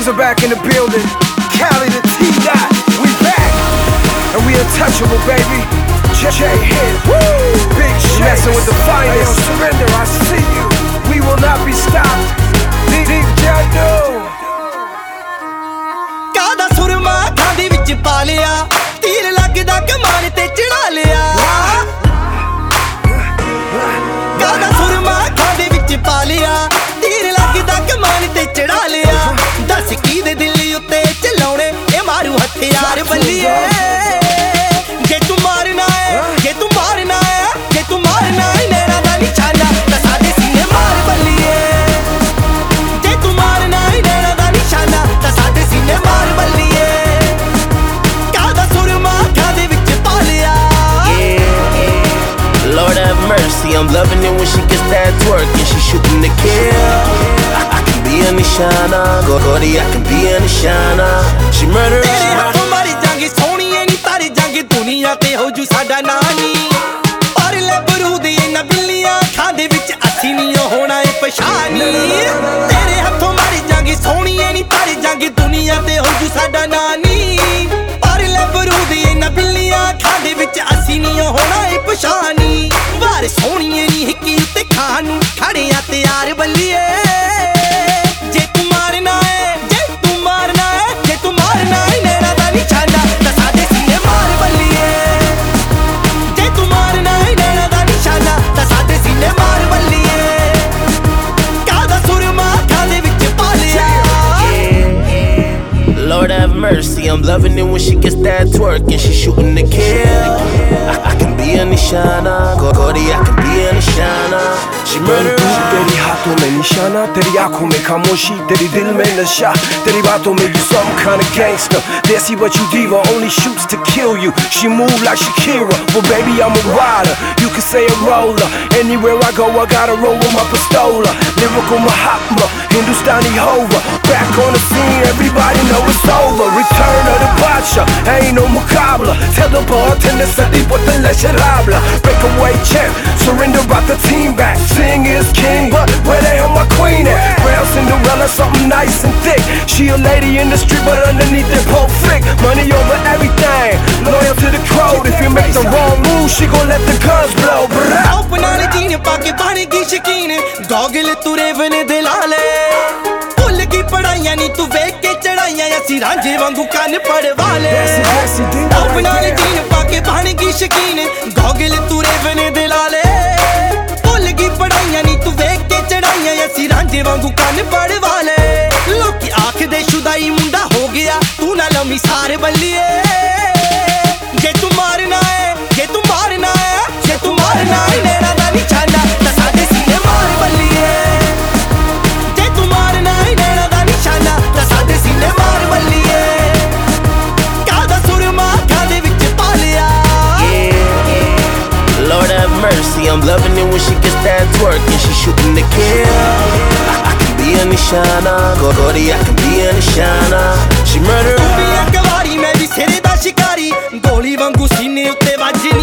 Kings are back in the building. Cali the T-Dot, we back. And we untouchable, baby. J-Hit, Big Sh, messing with the finest. Hey, surrender, I see you. We will not be stopped. Deep Jadu. ਕਾਦਾ ਸੁਰਮਾ ਅੱਖਾਂ ਦੇ ਵਿੱਚ ਪਾ ਲਿਆ, ਤੀਰ ਲੱਗਦਾ ਕਮਾਨ ਤੇ ਚੜਾ ਲਿਆ। ਕਾਦਾ ਸੁਰਮਾ ਅੱਖਾਂ ਦੇ ਵਿੱਚ ਪਾ ਲਿਆ, ਤੀਰ ਲੱਗਦਾ ਕਮਾਨ ਤੇ ਚੜਾ ਲਿਆ। ਦੱਸ ਕੀ ਦੇ ਦਿਲ ਉੱਤੇ ਚਲਾਉਣੇ ਇਹ ਮਾਰੂ ਹਥਿਆਰ ਬੱਲੀਏ। ਜੇ ਤੂੰ ਮਾਰਨਾ ਹੈ, ਜੇ ਤੂੰ ਮਾਰਨਾ ਹੈ, ਜੇ ਤੂੰ ਮਾਰਨਾ ਹੈ ਨੈਣਾ ਦਾ ਨਿਸ਼ਾਨਾ ਤਾਂ ਸਾਡੇ ਸੀਨੇ ਮਾਰ ਬੱਲੀਏ। ਜੇ ਤੂੰ ਮਾਰਨਾ ਹੈ ਨੈਣਾ ਦਾ ਨਿਸ਼ਾਨਾ ਤਾਂ ਸਾਡੇ ਸੀਨੇ ਮਾਰ ਬੱਲੀਏ। ਕਾਦਾ ਸੁਰਮਾ ਅੱਖਾਂ ਦੇ ਵਿੱਚ ਪਾ ਲਿਆ। Lord have mercy, I'm loving it when she gets that twerk and she shooting the kill. I can be a nishana, Gordy, I can be a nishana. She murder, ਤੇਰੇ ਹੱਥੋਂ ਮਾਰੀ ਜਾਂਗੇ ਸੋਹਣੀਏ ਨੀ ਤਾਰੇ ਜਾਂਗੇ ਦੁਨੀਆ ਤੇ ਹੋ ਜੂ ਸਾਡਾ ਨਾਂ ਨੀ। ਪਰ ਲੈ ਬਰੂਦ ਇਹਨਾਂ ਬਿੱਲੀਆਂ ਅੱਖਾਂ ਦੇ ਵਿੱਚ ਅਸੀਂ ਨੀ ਹੋਣਾ ਏ ਪਛਾਣੀ। ਤੇਰੇ ਹੱਥੋਂ ਮਾਰੀ ਜਾਂਗੇ ਸੋਹਣੀਏ ਨੀ ਤਾਰੇ ਜਾਂਗੇ ਦੁਨੀਆ ਤੇ ਹੋ ਜੂ ਸਾਡਾ ਨਾਂ ਨੀ। ਪਰ ਲੈ ਬਰੂਦ ਇਹਨਾਂ ਬਿੱਲੀਆਂ ਅੱਖਾਂ ਦੇ ਵਿੱਚ ਅਸੀਂ ਨੀ ਹੋਣਾ ਏ ਪਛਾਣੀ। ਵਾਰ ਸੋਹਣੀਏ ਨੀ ਹਿੱਕੀ ਉੱਤੇ ਖਾਣ ਨੂੰ ਖੜਿਆ ਤਿਆਰ ਬੱਲੀਏ। ਜੇ ਤੂੰ ਮਾਰਨਾ ਹੈ, ਜੇ ਤੂੰ ਮਾਰਨਾ ਹੈ, ਜੇ ਤੂੰ ਮਾਰਨਾ ਹੈ ਨੈਣਾ ਦਾ ਨਿਸ਼ਾਨਾ ਤਾਂ ਸਾਡੇ ਸੀਨੇ ਮਾਰ ਬੱਲੀਏ। ਜੇ ਤੂੰ ਮਾਰਨਾ ਹੈ ਨੈਣਾ ਦਾ ਨਿਸ਼ਾਨਾ ਤਾਂ ਸਾਡੇ ਸੀਨੇ ਮਾਰ ਬੱਲੀਏ। ਕਾਦਾ ਸੁਰਮਾ ਅੱਖਾਂ ਦੇ ਵਿੱਚ ਪਾ ਲਿਆ। Lord have mercy, I'm loving it when she gets that twerk and she shooting the kill. I can be a nishana, Gordy, I can be a nishana. She murder. तेरी हाथों में निशाना, तेरी आंखों में खामोशी, तेरी दिल में नशा, तेरी बातों में you some kind of gangster. Desi but you diva, only shoots to kill you. She move like Shakira, well baby I'm a rider. You can say a roller. Anywhere I go I gotta roll with my pistola. Lyrical Mahatma, Hindustani Hova. Back on the scene, everybody know it's over. Return of the Bacha, ain't no muqabla. Tell the bartender Sadi what the leche habla. Breakaway champ, surrender brought the team back. Sing is king, but where the hell my queen at? Brown Cinderella, something nice and thick. She a lady in the street, but underneath that pole thick. Money over everything, loyal to the code. If you make the wrong move, she gon' let the guns blow. Open ਵਾਲੇ jean ਪਾ ਕੇ ਬਣ ਗਈ ਸ਼ਕੀਨ, goggle ਤੁਰੇ ਬਨੇ ਦੇ ਲਾਲੇ। ਭੁੱਲ ਗਈ ਪੜਾਈਆਂ ਨੀ ਤੂੰ ਵੇਖ ਕੇ ਚੜਾਈਆਂ, ਅਸੀਂ ਰਾਂਝੇ ਵਾਂਗੂ ਕੰਨ ਪੜਵਾਲੇ। Open ਵਾਲੇ ਜੀਨ ਪਾ ਕੇ ਬਣ ਗਈ ਸ਼ਕੀਨ, ਗੋਗਲ ਤੁਰੇ ਬਨੇ ਦੇ ਲਾਲੇ। ਭੁੱਲ ਗਈ ਪੜਾਈਆਂ ਨੀ ਤੂੰ ਵੇਖ ਕੇ ਚੜਾਈਆਂ, ਅਸੀਂ ਰਾਂਝੇ ਵਾਂਗੂ ਕੰਨ ਪੜਵਾਲੇ। ਲੋਕੀ ਆਖਦੇ ਸ਼ੁਦਾਈ ਮੁੰਡਾ ਹੋ ਗਿਆ, ਤੂੰ ਨਾ ਲੰਮੀ ਸਾਰ ਬੱਲੀਏ। ਜੇ ਤੂੰ ਮਾਰਨਾ ਹੈ, ਜੇ ਤੂੰ ਮਾਰਨਾ ਹੈ, ਜੇ ਤੂੰ ਮਾਰਨਾ ਹੈ ਨੈਣਾ ਦਾ ਨਿਸ਼ਾਨਾ ਤਾਂ ਸਾਡੇ ਸੀਨੇ ਮਾਰ ਬੱਲੀਏ। ਜੇ ਤੂੰ ਮਾਰਨਾ ਹੈ ਨੈਣਾ ਦਾ ਨਿਸ਼ਾਨਾ ਤਾਂ ਸਾਡੇ ਸੀਨੇ ਮਾਰ ਬੱਲੀਏ। ਕਾਦਾ ਸੁਰਮਾ ਅੱਖਾਂ ਦੇ ਵਿੱਚ ਪਾ ਲਿਆ। Lord have mercy, I'm loving it when she gets that twerk and she shooting the kill. I can be a nishana, Gordy, I can be a nishana. She murder. ਤੂੰ ਵੀ ਇੱਕ ਵਾਰੀ ਮੈਂ ਵੀ ਸਿਰੇ ਦਾ ਸ਼ਿਕਾਰੀ, ਗੋਲੀ ਵਾਂਗੂ ਸੀਨੇ ਉੱਤੇ ਵੱਜਣੀ।